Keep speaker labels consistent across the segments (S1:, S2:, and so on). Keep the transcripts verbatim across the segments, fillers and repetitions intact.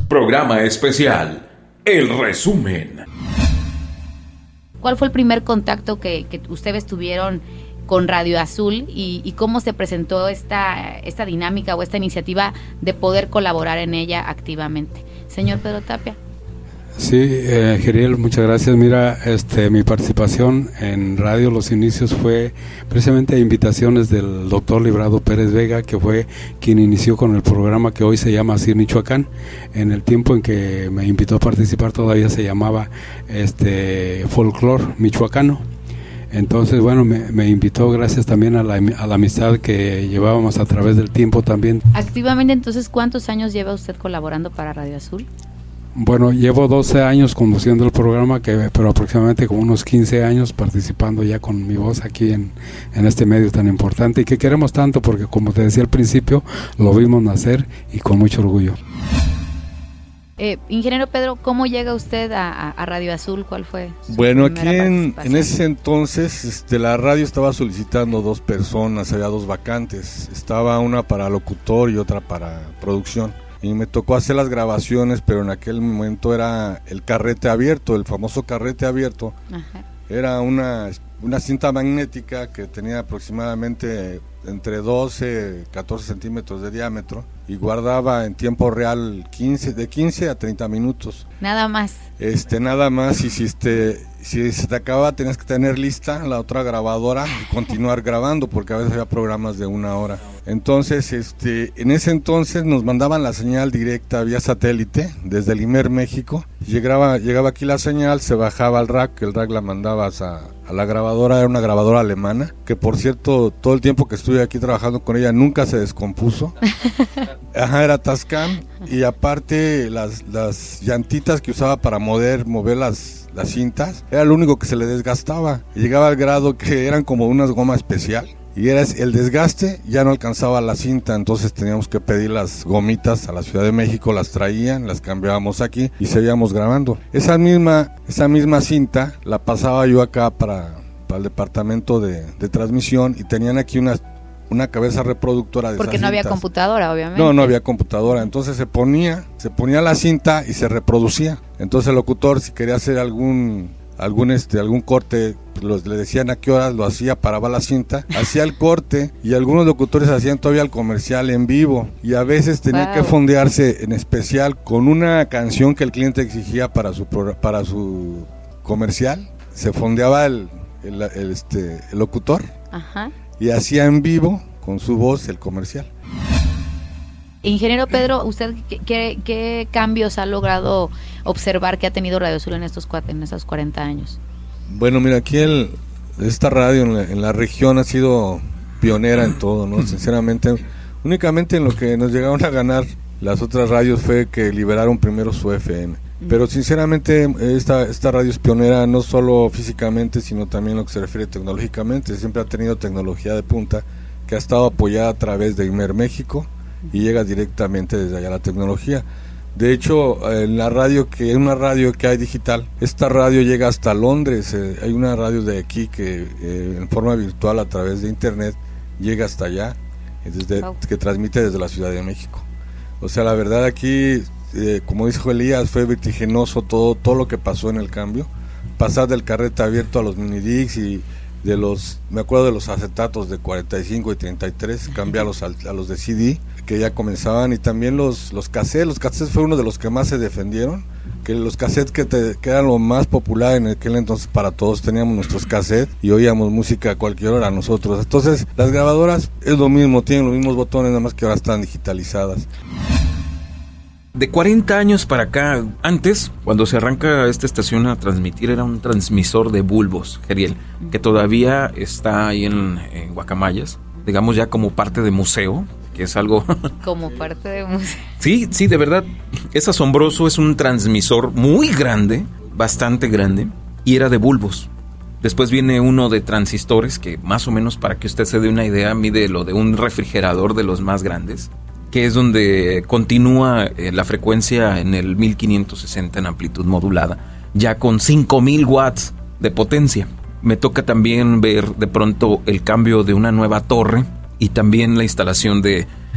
S1: Programa especial, El Resumen.
S2: ¿Cuál fue el primer contacto que, que ustedes tuvieron con Radio Azul y, y cómo se presentó esta, esta dinámica o esta iniciativa de poder colaborar en ella activamente? Señor Pedro Tapia.
S3: Sí, eh, Geriel, muchas gracias. Mira, este, mi participación en radio, los inicios fue precisamente a invitaciones del doctor Librado Pérez Vega, que fue quien inició con el programa que hoy se llama Así Michoacán. En el tiempo en que me invitó a participar todavía se llamaba este Folclor Michoacano. Entonces, bueno, me, me invitó gracias también a la, a la amistad que llevábamos a través del tiempo también.
S2: Activamente, entonces, ¿cuántos años lleva usted colaborando para Radio Azul?
S3: Bueno, llevo doce años conduciendo el programa, que pero aproximadamente como unos quince años participando ya con mi voz aquí en, en este medio tan importante y que queremos tanto porque, como te decía al principio, lo vimos nacer y con mucho orgullo.
S2: Eh, ingeniero Pedro, ¿cómo llega usted a, a Radio Azul? ¿Cuál fue su
S4: Bueno, aquí en,
S2: en
S4: ese entonces este, la radio estaba solicitando dos personas, había dos vacantes, estaba una para locutor y otra para producción. Y me tocó hacer las grabaciones, pero en aquel momento era el carrete abierto, el famoso carrete abierto. Ajá. Era una, una cinta magnética que tenía aproximadamente entre doce, catorce centímetros de diámetro y guardaba en tiempo real quince, de quince a treinta minutos.
S2: Nada más.
S4: Este, nada más, y si, este, si se te acababa tenías que tener lista la otra grabadora y continuar grabando, porque a veces había programas de una hora. Entonces, este, en ese entonces nos mandaban la señal directa vía satélite desde el Imer México. Llegaba, llegaba aquí la señal, se bajaba al rack, el rack la mandabas a, a la grabadora, era una grabadora alemana, que por cierto, todo el tiempo que estuve aquí trabajando con ella nunca se descompuso. Ajá, era Tascam, y aparte las, las llantitas que usaba para mover, mover las, las cintas, era lo único que se le desgastaba. Llegaba al grado que eran como unas goma especial. Y era el desgaste, ya no alcanzaba la cinta, entonces teníamos que pedir las gomitas a la Ciudad de México, las traían, las cambiábamos aquí y seguíamos grabando. Esa misma, esa misma cinta la pasaba yo acá para, para el departamento de, de transmisión y tenían aquí una, una cabeza reproductora de
S2: Porque
S4: esas
S2: no había
S4: cintas.
S2: computadora, obviamente.
S4: No, no había computadora, entonces se ponía, se ponía la cinta y se reproducía. Entonces el locutor, si quería hacer algún... algún este algún corte, los, le decían a qué horas lo hacía, paraba la cinta, hacía el corte y algunos locutores hacían todavía el comercial en vivo y a veces tenía wow. que fondearse en especial con una canción que el cliente exigía para su para su comercial, se fondeaba el, el, el este el locutor. Ajá. Y hacía en vivo con su voz el comercial.
S2: Ingeniero Pedro, ¿usted qué, qué, qué cambios ha logrado observar que ha tenido Radio Azul en estos en esos cuarenta años?
S4: Bueno, mira, aquí el, esta radio en la, en la región ha sido pionera en todo, ¿no? Sinceramente, únicamente en lo que nos llegaron a ganar las otras radios fue que liberaron primero su F M. Pero sinceramente esta, esta radio es pionera no solo físicamente, sino también en lo que se refiere tecnológicamente. Siempre ha tenido tecnología de punta que ha estado apoyada a través de Imer México y llega directamente desde allá la tecnología. De hecho, en la radio, que es una radio que hay digital, esta radio llega hasta Londres. Eh, hay una radio de aquí que eh, en forma virtual a través de internet llega hasta allá, desde, wow. que transmite desde la Ciudad de México. O sea, la verdad aquí, eh, como dijo Elías, fue vertiginoso todo, todo lo que pasó en el cambio. Pasar del carrete abierto a los minidiscs y de los, me acuerdo de los acetatos de cuarenta y cinco y treinta y tres, cambiarlos a, a los de C D, que ya comenzaban, y también los, los cassettes, los cassettes fue uno de los que más se defendieron, que los cassettes que, te, que eran lo más popular en aquel entonces para todos, teníamos nuestros cassettes y oíamos música a cualquier hora nosotros. Entonces las grabadoras es lo mismo, tienen los mismos botones, nada más que ahora están digitalizadas.
S1: De cuarenta años para acá, antes, cuando se arranca esta estación a transmitir, era un transmisor de bulbos, Geriel, que todavía está ahí en, en Guacamayas, digamos ya como parte de museo, que es algo...
S2: Como parte de museo.
S1: Sí, sí, de verdad, es asombroso, es un transmisor muy grande, bastante grande, y era de bulbos. Después viene uno de transistores, que más o menos, para que usted se dé una idea, mide lo de un refrigerador de los más grandes, que es donde continúa eh, la frecuencia en el mil quinientos sesenta en amplitud modulada, ya con cinco mil watts de potencia. Me toca también ver de pronto el cambio de una nueva torre y también la instalación de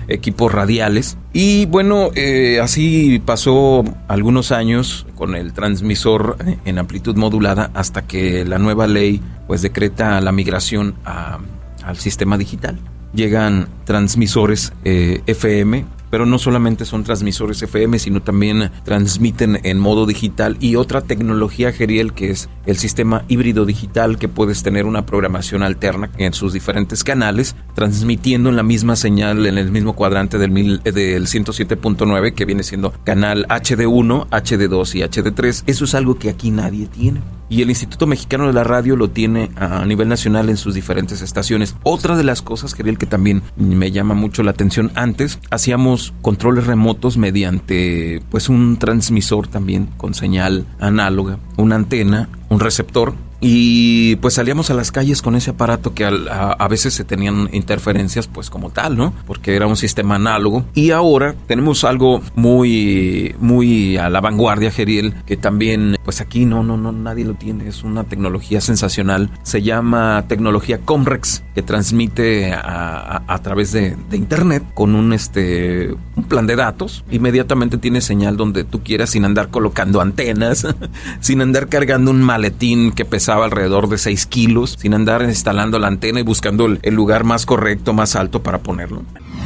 S1: equipos radiales. Y bueno, eh, así pasó algunos años con el transmisor en amplitud modulada hasta que la nueva ley pues decreta la migración a, al sistema digital. Llegan transmisores eh, F M, pero no solamente son transmisores F M, sino también transmiten en modo digital y otra tecnología, Geriel, que es el sistema híbrido digital, que puedes tener una programación alterna en sus diferentes canales, transmitiendo en la misma señal, en el mismo cuadrante del, mil, del ciento siete punto nueve, que viene siendo canal H D uno, H D dos y H D tres. Eso es algo que aquí nadie tiene. Y el Instituto Mexicano de la Radio lo tiene a nivel nacional en sus diferentes estaciones. Otra de las cosas, Geriel, que también me llama mucho la atención, antes hacíamos controles remotos mediante pues un transmisor también con señal análoga, una antena, un receptor, y pues salíamos a las calles con ese aparato que a, a, a veces se tenían interferencias pues como tal, ¿no? Porque era un sistema análogo. Y ahora tenemos algo muy muy a la vanguardia, Geriel, que también pues aquí no no no nadie lo tiene. Es una tecnología sensacional. Se llama tecnología Comrex, que transmite a, a, a través de, de internet con un este un plan de datos. Inmediatamente tiene señal donde tú quieras, sin andar colocando antenas, sin andar cargando un maletín que pesa alrededor de seis kilos, sin andar instalando la antena y buscando el, el lugar más correcto, más alto para ponerlo.